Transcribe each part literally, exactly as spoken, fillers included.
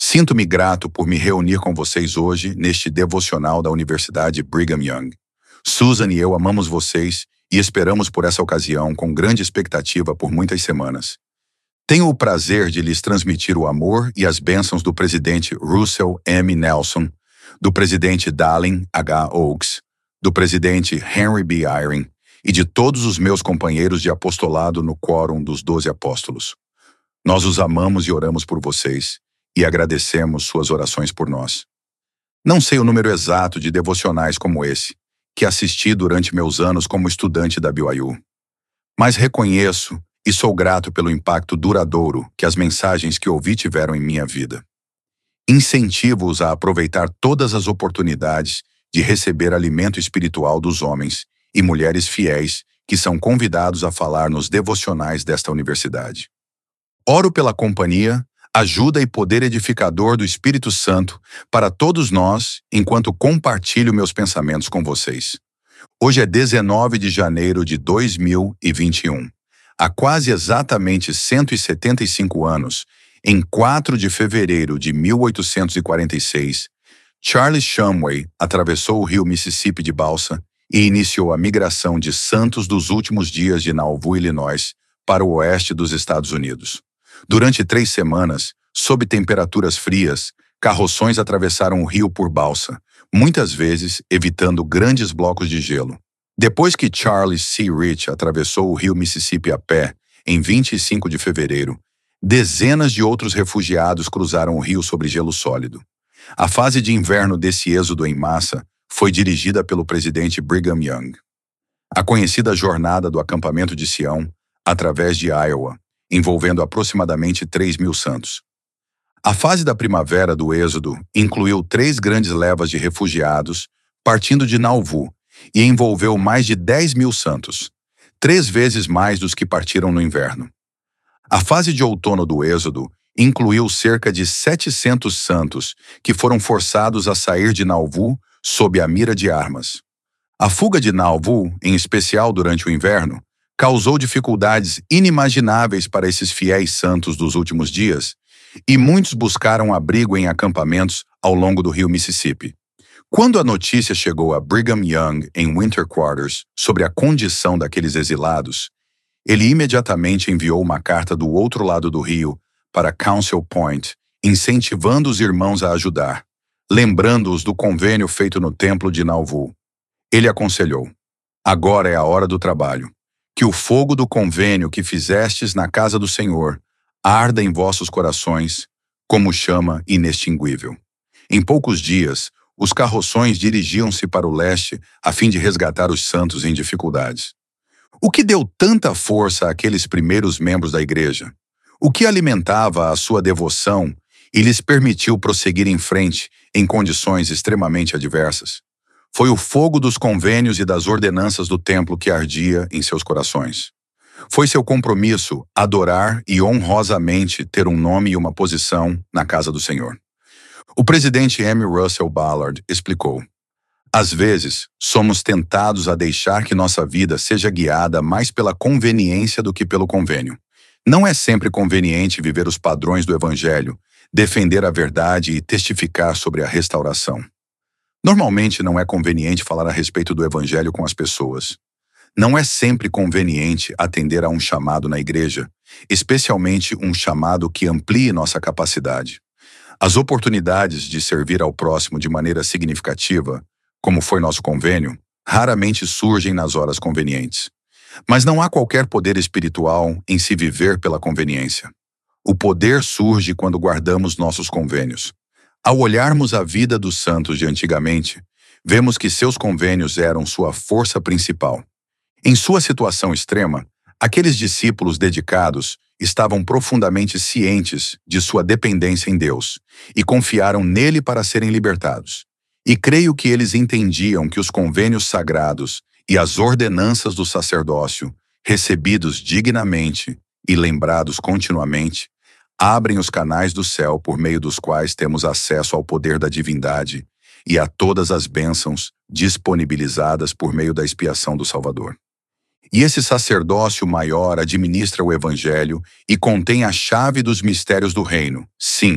Sinto-me grato por me reunir com vocês hoje neste devocional da Universidade Brigham Young. Susan e eu amamos vocês e esperamos por essa ocasião com grande expectativa por muitas semanas. Tenho o prazer de lhes transmitir o amor e as bênçãos do presidente Russell M. Nelson, do presidente Dallin H. Oaks, do presidente Henry B. Eyring e de todos os meus companheiros de apostolado no Quórum dos Doze Apóstolos. Nós os amamos e oramos por vocês e agradecemos suas orações por nós. Não sei o número exato de devocionais como esse, que assisti durante meus anos como estudante da B Y U, mas reconheço e sou grato pelo impacto duradouro que as mensagens que ouvi tiveram em minha vida. Incentivo-os a aproveitar todas as oportunidades de receber alimento espiritual dos homens e mulheres fiéis que são convidados a falar nos devocionais desta universidade. Oro pela companhia, ajuda e poder edificador do Espírito Santo para todos nós enquanto compartilho meus pensamentos com vocês. Hoje é dezenove de janeiro de dois mil e vinte e um. Há quase exatamente cento e setenta e cinco anos, em quatro de fevereiro de mil oitocentos e quarenta e seis, Charles Shumway atravessou o rio Mississippi de balsa e iniciou a migração de santos dos últimos dias de Nauvoo, Illinois, para o oeste dos Estados Unidos. Durante três semanas, sob temperaturas frias, carroções atravessaram o rio por balsa, muitas vezes evitando grandes blocos de gelo. Depois que Charles C. Rich atravessou o rio Mississippi a pé, em vinte e cinco de fevereiro, dezenas de outros refugiados cruzaram o rio sobre gelo sólido. A fase de inverno desse êxodo em massa foi dirigida pelo presidente Brigham Young. A conhecida Jornada do Acampamento de Sião, através de Iowa, envolvendo aproximadamente três mil santos. A fase da primavera do êxodo incluiu três grandes levas de refugiados partindo de Nauvoo e envolveu mais de dez mil santos, três vezes mais dos que partiram no inverno. A fase de outono do êxodo incluiu cerca de setecentos santos que foram forçados a sair de Nauvoo sob a mira de armas. A fuga de Nauvoo, em especial durante o inverno, causou dificuldades inimagináveis para esses fiéis santos dos últimos dias, e muitos buscaram abrigo em acampamentos ao longo do rio Mississippi. Quando a notícia chegou a Brigham Young em Winter Quarters sobre a condição daqueles exilados, ele imediatamente enviou uma carta do outro lado do rio para Council Point, incentivando os irmãos a ajudar, lembrando-os do convênio feito no templo de Nauvoo. Ele aconselhou: agora é a hora do trabalho. Que o fogo do convênio que fizestes na casa do Senhor arda em vossos corações como chama inextinguível. Em poucos dias, os carroções dirigiam-se para o leste a fim de resgatar os santos em dificuldades. O que deu tanta força àqueles primeiros membros da igreja? O que alimentava a sua devoção e lhes permitiu prosseguir em frente em condições extremamente adversas? Foi o fogo dos convênios e das ordenanças do templo que ardia em seus corações. Foi seu compromisso adorar e honrosamente ter um nome e uma posição na casa do Senhor. O presidente M. Russell Ballard explicou: às vezes, somos tentados a deixar que nossa vida seja guiada mais pela conveniência do que pelo convênio. Não é sempre conveniente viver os padrões do Evangelho, defender a verdade e testificar sobre a restauração. Normalmente não é conveniente falar a respeito do Evangelho com as pessoas. Não é sempre conveniente atender a um chamado na igreja, especialmente um chamado que amplie nossa capacidade. As oportunidades de servir ao próximo de maneira significativa, como foi nosso convênio, raramente surgem nas horas convenientes. Mas não há qualquer poder espiritual em se viver pela conveniência. O poder surge quando guardamos nossos convênios. Ao olharmos a vida dos santos de antigamente, vemos que seus convênios eram sua força principal. Em sua situação extrema, aqueles discípulos dedicados estavam profundamente cientes de sua dependência em Deus e confiaram nele para serem libertados. E creio que eles entendiam que os convênios sagrados e as ordenanças do sacerdócio, recebidos dignamente e lembrados continuamente, abrem os canais do céu por meio dos quais temos acesso ao poder da divindade e a todas as bênçãos disponibilizadas por meio da expiação do Salvador. E esse sacerdócio maior administra o Evangelho e contém a chave dos mistérios do reino, sim,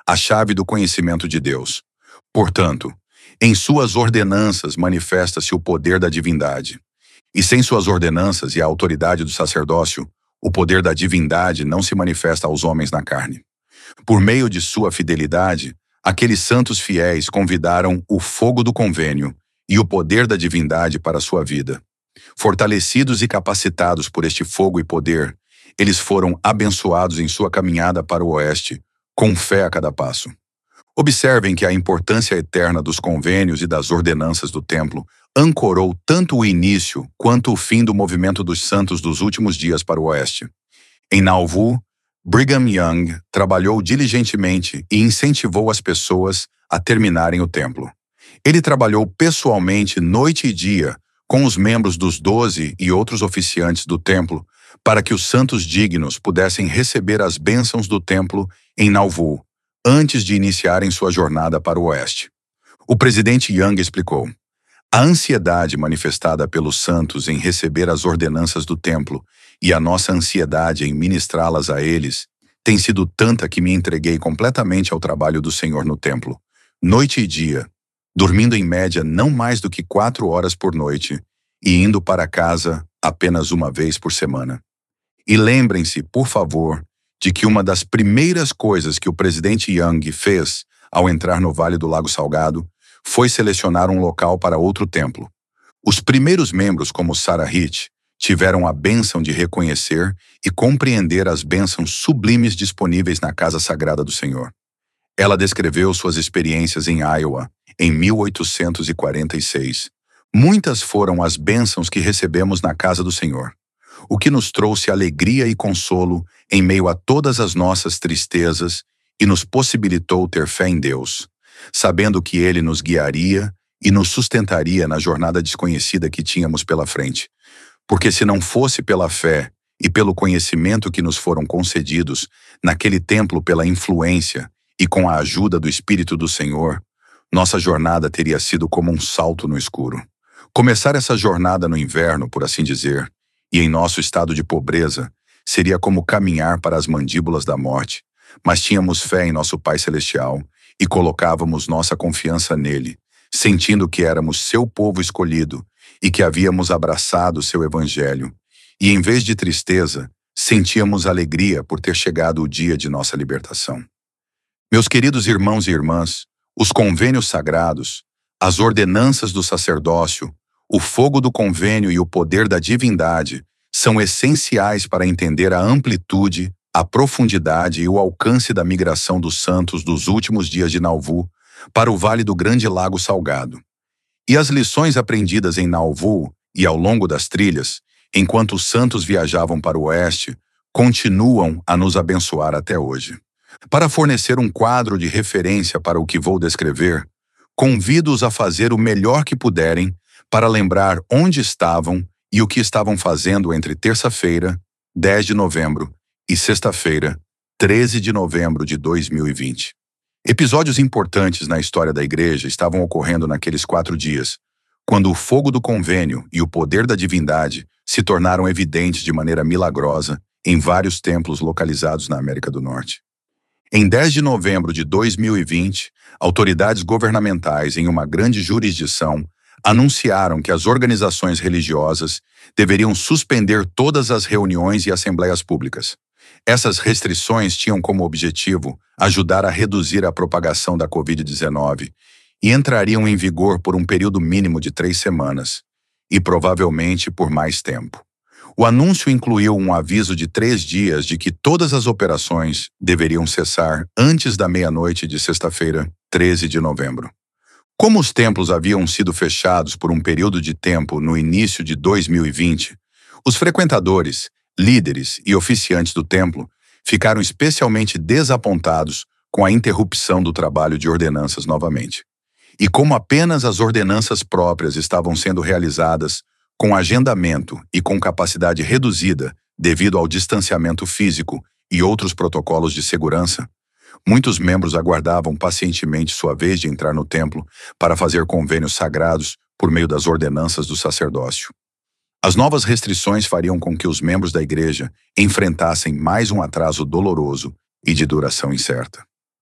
a chave do conhecimento de Deus. Portanto, em suas ordenanças manifesta-se o poder da divindade. E sem suas ordenanças e a autoridade do sacerdócio, o poder da divindade não se manifesta aos homens na carne. Por meio de sua fidelidade, aqueles santos fiéis convidaram o fogo do convênio e o poder da divindade para a sua vida. Fortalecidos e capacitados por este fogo e poder, eles foram abençoados em sua caminhada para o oeste, com fé a cada passo. Observem que a importância eterna dos convênios e das ordenanças do templo ancorou tanto o início quanto o fim do movimento dos santos dos últimos dias para o oeste. Em Nauvoo, Brigham Young trabalhou diligentemente e incentivou as pessoas a terminarem o templo. Ele trabalhou pessoalmente noite e dia com os membros dos doze e outros oficiantes do templo para que os santos dignos pudessem receber as bênçãos do templo em Nauvoo, antes de iniciarem sua jornada para o oeste. O presidente Young explicou: a ansiedade manifestada pelos santos em receber as ordenanças do templo e a nossa ansiedade em ministrá-las a eles tem sido tanta que me entreguei completamente ao trabalho do Senhor no templo, noite e dia, dormindo em média não mais do que quatro horas por noite e indo para casa apenas uma vez por semana. E lembrem-se, por favor, de que uma das primeiras coisas que o presidente Young fez ao entrar no Vale do Lago Salgado foi selecionar um local para outro templo. Os primeiros membros, como Sarah Hitch, tiveram a bênção de reconhecer e compreender as bênçãos sublimes disponíveis na Casa Sagrada do Senhor. Ela descreveu suas experiências em Iowa em mil oitocentos e quarenta e seis. Muitas foram as bênçãos que recebemos na Casa do Senhor, o que nos trouxe alegria e consolo em meio a todas as nossas tristezas e nos possibilitou ter fé em Deus, sabendo que Ele nos guiaria e nos sustentaria na jornada desconhecida que tínhamos pela frente. Porque se não fosse pela fé e pelo conhecimento que nos foram concedidos naquele templo pela influência e com a ajuda do Espírito do Senhor, nossa jornada teria sido como um salto no escuro. Começar essa jornada no inverno, por assim dizer, e em nosso estado de pobreza, seria como caminhar para as mandíbulas da morte, mas tínhamos fé em nosso Pai Celestial e colocávamos nossa confiança nele, sentindo que éramos seu povo escolhido e que havíamos abraçado seu evangelho, e em vez de tristeza, sentíamos alegria por ter chegado o dia de nossa libertação. Meus queridos irmãos e irmãs, os convênios sagrados, as ordenanças do sacerdócio, o fogo do convênio e o poder da divindade são essenciais para entender a amplitude, a profundidade e o alcance da migração dos santos dos últimos dias de Nauvoo para o Vale do Grande Lago Salgado. E as lições aprendidas em Nauvoo e ao longo das trilhas, enquanto os santos viajavam para o oeste, continuam a nos abençoar até hoje. Para fornecer um quadro de referência para o que vou descrever, convido-os a fazer o melhor que puderem para lembrar onde estavam e o que estavam fazendo entre terça-feira, dez de novembro, e sexta-feira, treze de novembro de dois mil e vinte. Episódios importantes na história da igreja estavam ocorrendo naqueles quatro dias, quando o fogo do convênio e o poder da divindade se tornaram evidentes de maneira milagrosa em vários templos localizados na América do Norte. Em dez de novembro de dois mil e vinte, autoridades governamentais em uma grande jurisdição anunciaram que as organizações religiosas deveriam suspender todas as reuniões e assembleias públicas. Essas restrições tinham como objetivo ajudar a reduzir a propagação da covid dezenove e entrariam em vigor por um período mínimo de três semanas, e provavelmente por mais tempo. O anúncio incluiu um aviso de três dias de que todas as operações deveriam cessar antes da meia-noite de sexta-feira, treze de novembro. Como os templos haviam sido fechados por um período de tempo no início de dois mil e vinte, os frequentadores, líderes e oficiantes do templo ficaram especialmente desapontados com a interrupção do trabalho de ordenanças novamente. E como apenas as ordenanças próprias estavam sendo realizadas com agendamento e com capacidade reduzida devido ao distanciamento físico e outros protocolos de segurança, muitos membros aguardavam pacientemente sua vez de entrar no templo para fazer convênios sagrados por meio das ordenanças do sacerdócio. As novas restrições fariam com que os membros da igreja enfrentassem mais um atraso doloroso e de duração incerta.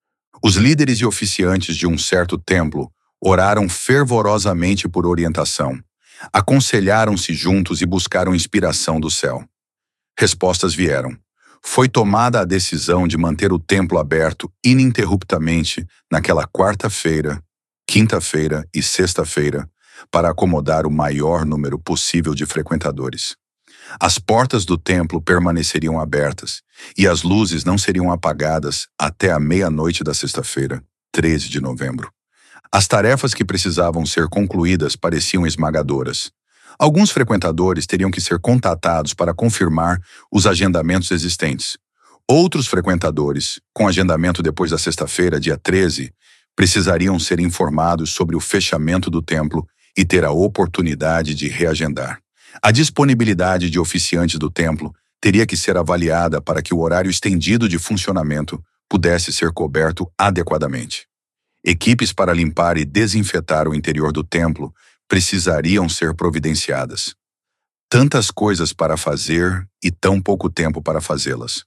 Os líderes e oficiantes de um certo templo oraram fervorosamente por orientação, aconselharam-se juntos e buscaram inspiração do céu. Respostas vieram. Foi tomada a decisão de manter o templo aberto ininterruptamente naquela quarta-feira, quinta-feira e sexta-feira, para acomodar o maior número possível de frequentadores. As portas do templo permaneceriam abertas e as luzes não seriam apagadas até a meia-noite da sexta-feira, treze de novembro. As tarefas que precisavam ser concluídas pareciam esmagadoras. Alguns frequentadores teriam que ser contatados para confirmar os agendamentos existentes. Outros frequentadores, com agendamento depois da sexta-feira, dia treze, precisariam ser informados sobre o fechamento do templo e ter a oportunidade de reagendar. A disponibilidade de oficiantes do templo teria que ser avaliada para que o horário estendido de funcionamento pudesse ser coberto adequadamente. Equipes para limpar e desinfetar o interior do templo precisariam ser providenciadas. Tantas coisas para fazer e tão pouco tempo para fazê-las.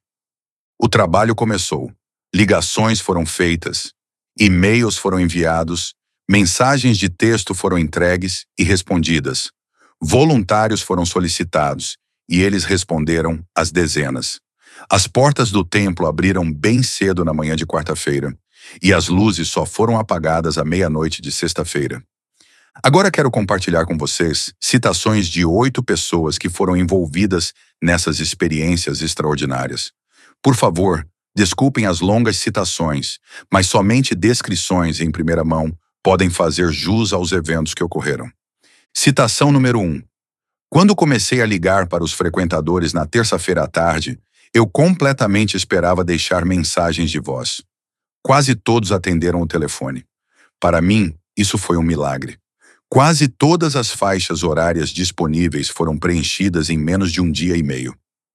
O trabalho começou. Ligações foram feitas, e-mails foram enviados, mensagens de texto foram entregues e respondidas. Voluntários foram solicitados e eles responderam às dezenas. As portas do templo abriram bem cedo na manhã de quarta-feira e as luzes só foram apagadas à meia-noite de sexta-feira. Agora quero compartilhar com vocês citações de oito pessoas que foram envolvidas nessas experiências extraordinárias. Por favor, desculpem as longas citações, mas somente descrições em primeira mão podem fazer jus aos eventos que ocorreram. Citação número um. Quando comecei a ligar para os frequentadores na terça-feira à tarde, eu completamente esperava deixar mensagens de voz. Quase todos atenderam o telefone. Para mim, isso foi um milagre. Quase todas as faixas horárias disponíveis foram preenchidas em menos de um dia e meio.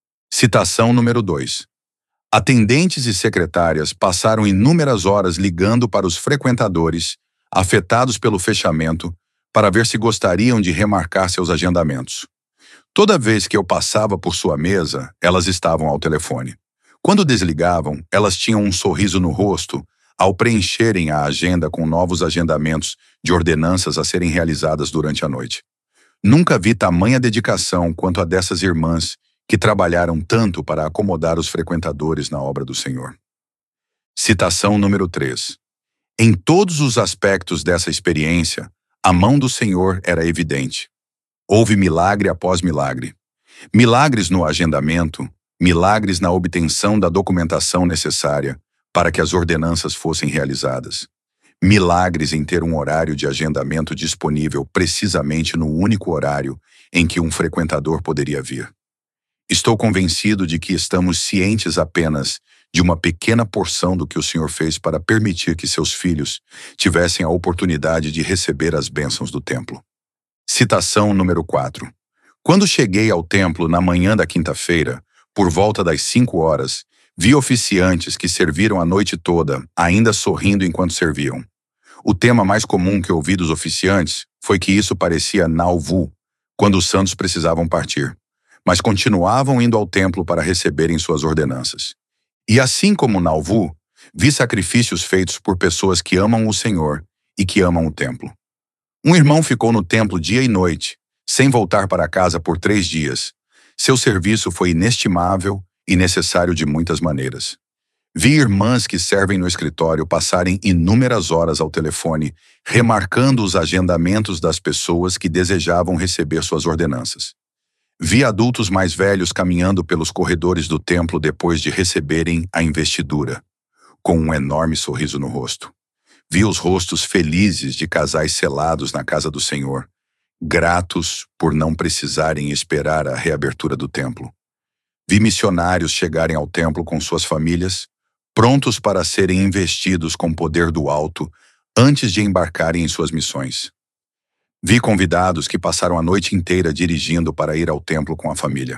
Citação número dois. Atendentes e secretárias passaram inúmeras horas ligando para os frequentadores, afetados pelo fechamento, para ver se gostariam de remarcar seus agendamentos. Toda vez que eu passava por sua mesa, elas estavam ao telefone. Quando desligavam, elas tinham um sorriso no rosto ao preencherem a agenda com novos agendamentos de ordenanças a serem realizadas durante a noite. Nunca vi tamanha dedicação quanto a dessas irmãs que trabalharam tanto para acomodar os frequentadores na obra do Senhor. Citação número três. Em todos os aspectos dessa experiência, a mão do Senhor era evidente. Houve milagre após milagre. Milagres no agendamento, milagres na obtenção da documentação necessária para que as ordenanças fossem realizadas. Milagres em ter um horário de agendamento disponível precisamente no único horário em que um frequentador poderia vir. Estou convencido de que estamos cientes apenas de uma pequena porção do que o Senhor fez para permitir que seus filhos tivessem a oportunidade de receber as bênçãos do templo. Citação número quatro. Quando cheguei ao templo na manhã da quinta-feira, por volta das cinco horas, vi oficiantes que serviram a noite toda, ainda sorrindo enquanto serviam. O tema mais comum que ouvi dos oficiantes foi que isso parecia Nauvoo, quando os santos precisavam partir, mas continuavam indo ao templo para receberem suas ordenanças. E assim como Nauvoo, vi sacrifícios feitos por pessoas que amam o Senhor e que amam o templo. Um irmão ficou no templo dia e noite, sem voltar para casa por três dias. Seu serviço foi inestimável e necessário de muitas maneiras. Vi irmãs que servem no escritório passarem inúmeras horas ao telefone, remarcando os agendamentos das pessoas que desejavam receber suas ordenanças. Vi adultos mais velhos caminhando pelos corredores do templo depois de receberem a investidura, com um enorme sorriso no rosto. Vi os rostos felizes de casais selados na casa do Senhor, gratos por não precisarem esperar a reabertura do templo. Vi missionários chegarem ao templo com suas famílias, prontos para serem investidos com poder do alto antes de embarcarem em suas missões. Vi convidados que passaram a noite inteira dirigindo para ir ao templo com a família.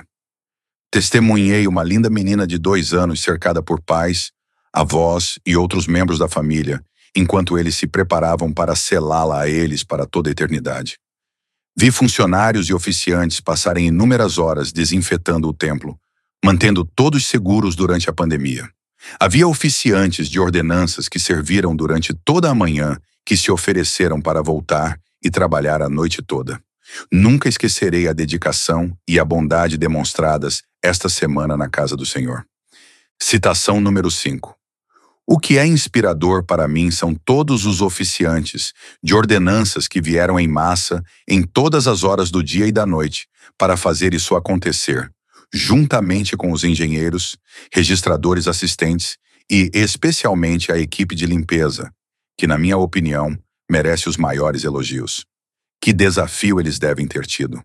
Testemunhei uma linda menina de dois anos cercada por pais, avós e outros membros da família, enquanto eles se preparavam para selá-la a eles para toda a eternidade. Vi funcionários e oficiantes passarem inúmeras horas desinfetando o templo, mantendo todos seguros durante a pandemia. Havia oficiantes de ordenanças que serviram durante toda a manhã, que se ofereceram para voltar e trabalhar a noite toda. Nunca esquecerei a dedicação e a bondade demonstradas esta semana na casa do Senhor. Citação número cinco. O que é inspirador para mim são todos os oficiantes de ordenanças que vieram em massa em todas as horas do dia e da noite para fazer isso acontecer, juntamente com os engenheiros, registradores assistentes e especialmente a equipe de limpeza, que, na minha opinião, merece os maiores elogios. Que desafio eles devem ter tido.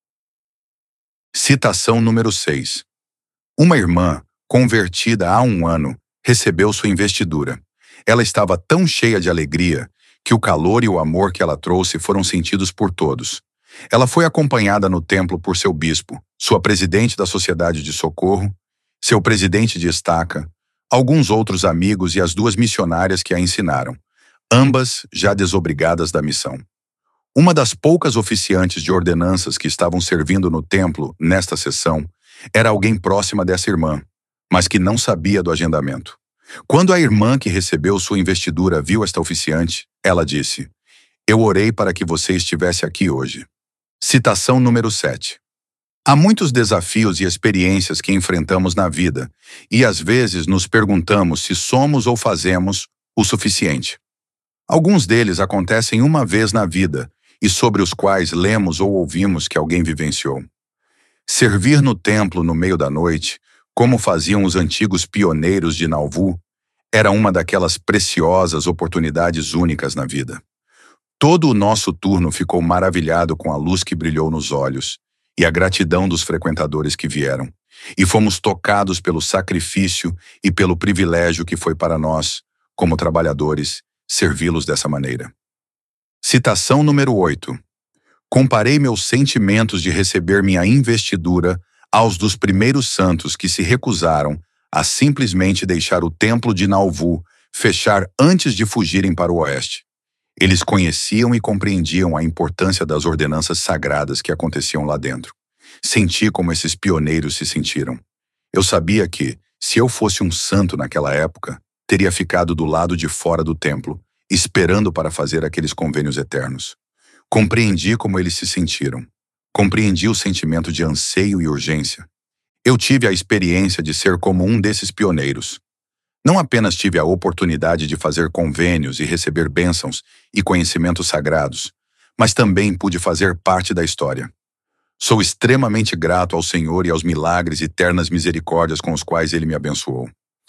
Citação número seis. Uma irmã, convertida há um ano, recebeu sua investidura. Ela estava tão cheia de alegria que o calor e o amor que ela trouxe foram sentidos por todos. Ela foi acompanhada no templo por seu bispo, sua presidente da Sociedade de Socorro, seu presidente de estaca, alguns outros amigos e as duas missionárias que a ensinaram, ambas já desobrigadas da missão. Uma das poucas oficiantes de ordenanças que estavam servindo no templo nesta sessão era alguém próxima dessa irmã, mas que não sabia do agendamento. Quando a irmã que recebeu sua investidura viu esta oficiante, ela disse: "Eu orei para que você estivesse aqui hoje." Citação número sete. Há muitos desafios e experiências que enfrentamos na vida, e às vezes nos perguntamos se somos ou fazemos o suficiente. Alguns deles acontecem uma vez na vida, e sobre os quais lemos ou ouvimos que alguém vivenciou. Servir no templo no meio da noite, como faziam os antigos pioneiros de Nauvoo, era uma daquelas preciosas oportunidades únicas na vida. Todo o nosso turno ficou maravilhado com a luz que brilhou nos olhos e a gratidão dos frequentadores que vieram, e fomos tocados pelo sacrifício e pelo privilégio que foi para nós, como trabalhadores, servi-los dessa maneira. Citação número oito. Comparei meus sentimentos de receber minha investidura aos dos primeiros santos que se recusaram a simplesmente deixar o templo de Nauvoo fechar antes de fugirem para o oeste. Eles conheciam e compreendiam a importância das ordenanças sagradas que aconteciam lá dentro. Senti como esses pioneiros se sentiram. Eu sabia que, se eu fosse um santo naquela época, teria ficado do lado de fora do templo, esperando para fazer aqueles convênios eternos. Compreendi como eles se sentiram. Compreendi o sentimento de anseio e urgência. Eu tive a experiência de ser como um desses pioneiros. Não apenas tive a oportunidade de fazer convênios e receber bênçãos e conhecimentos sagrados, mas também pude fazer parte da história. Sou extremamente grato ao Senhor e aos milagres e ternas misericórdias com os quais Ele me abençoou.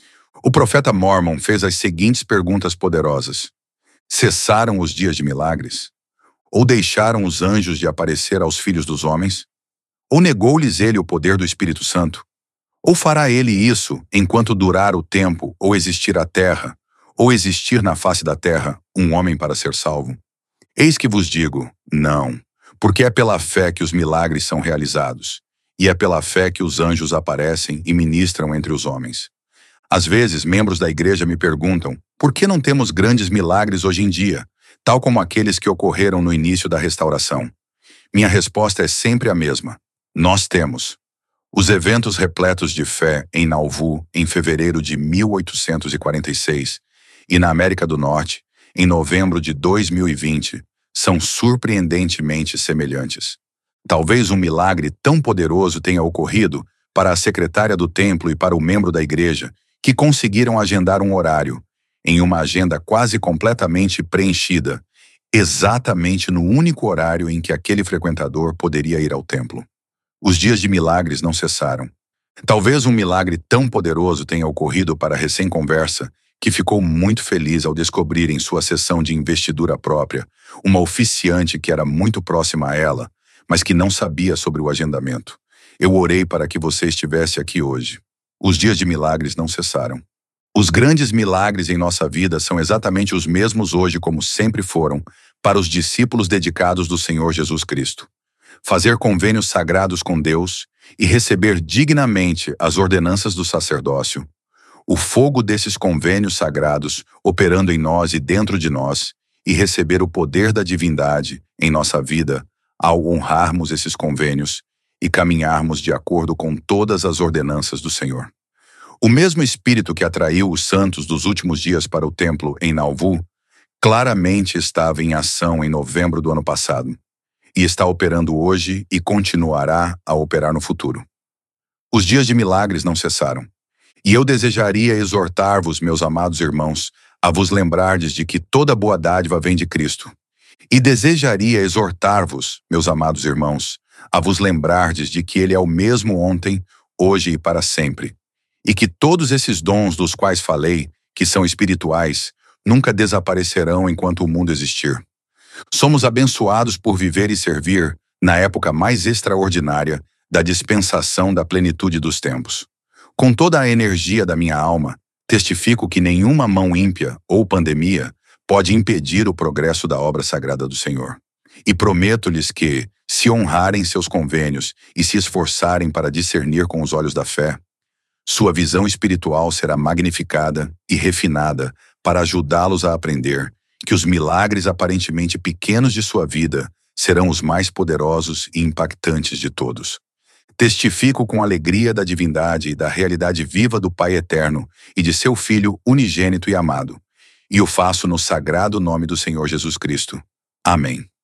O profeta Mormon fez as seguintes perguntas poderosas: cessaram os dias de milagres? Ou deixaram os anjos de aparecer aos filhos dos homens? Ou negou-lhes ele o poder do Espírito Santo? Ou fará ele isso enquanto durar o tempo, ou existir a terra, ou existir na face da terra um homem para ser salvo? Eis que vos digo, não, porque é pela fé que os milagres são realizados, e é pela fé que os anjos aparecem e ministram entre os homens. Às vezes, membros da igreja me perguntam, por que não temos grandes milagres hoje em dia, tal como aqueles que ocorreram no início da restauração? Minha resposta é sempre a mesma. Nós temos. Os eventos repletos de fé em Nauvoo, em fevereiro de mil oitocentos e quarenta e seis, e na América do Norte, em novembro de dois mil e vinte, são surpreendentemente semelhantes. Talvez um milagre tão poderoso tenha ocorrido para a secretária do templo e para o membro da igreja, que conseguiram agendar um horário, em uma agenda quase completamente preenchida, exatamente no único horário em que aquele frequentador poderia ir ao templo. Os dias de milagres não cessaram. Talvez um milagre tão poderoso tenha ocorrido para a recém-conversa, que ficou muito feliz ao descobrir em sua sessão de investidura própria uma oficiante que era muito próxima a ela, mas que não sabia sobre o agendamento. Eu orei para que você estivesse aqui hoje. Os dias de milagres não cessaram. Os grandes milagres em nossa vida são exatamente os mesmos hoje como sempre foram para os discípulos dedicados do Senhor Jesus Cristo. Fazer convênios sagrados com Deus e receber dignamente as ordenanças do sacerdócio. O fogo desses convênios sagrados operando em nós e dentro de nós, e receber o poder da divindade em nossa vida ao honrarmos esses convênios e caminharmos de acordo com todas as ordenanças do Senhor. O mesmo Espírito que atraiu os santos dos últimos dias para o templo em Nauvoo claramente estava em ação em novembro do ano passado e está operando hoje e continuará a operar no futuro. Os dias de milagres não cessaram. E eu desejaria exortar-vos, meus amados irmãos, a vos lembrardes de que toda boa dádiva vem de Cristo. E desejaria exortar-vos, meus amados irmãos, a vos lembrardes de que Ele é o mesmo ontem, hoje e para sempre. E que todos esses dons dos quais falei, que são espirituais, nunca desaparecerão enquanto o mundo existir. Somos abençoados por viver e servir na época mais extraordinária da dispensação da plenitude dos tempos. Com toda a energia da minha alma, testifico que nenhuma mão ímpia ou pandemia pode impedir o progresso da obra sagrada do Senhor. E prometo-lhes que, se honrarem seus convênios e se esforçarem para discernir com os olhos da fé, sua visão espiritual será magnificada e refinada para ajudá-los a aprender que os milagres aparentemente pequenos de sua vida serão os mais poderosos e impactantes de todos. Testifico com alegria da divindade e da realidade viva do Pai Eterno e de seu Filho unigênito e amado, e o faço no sagrado nome do Senhor Jesus Cristo. Amém.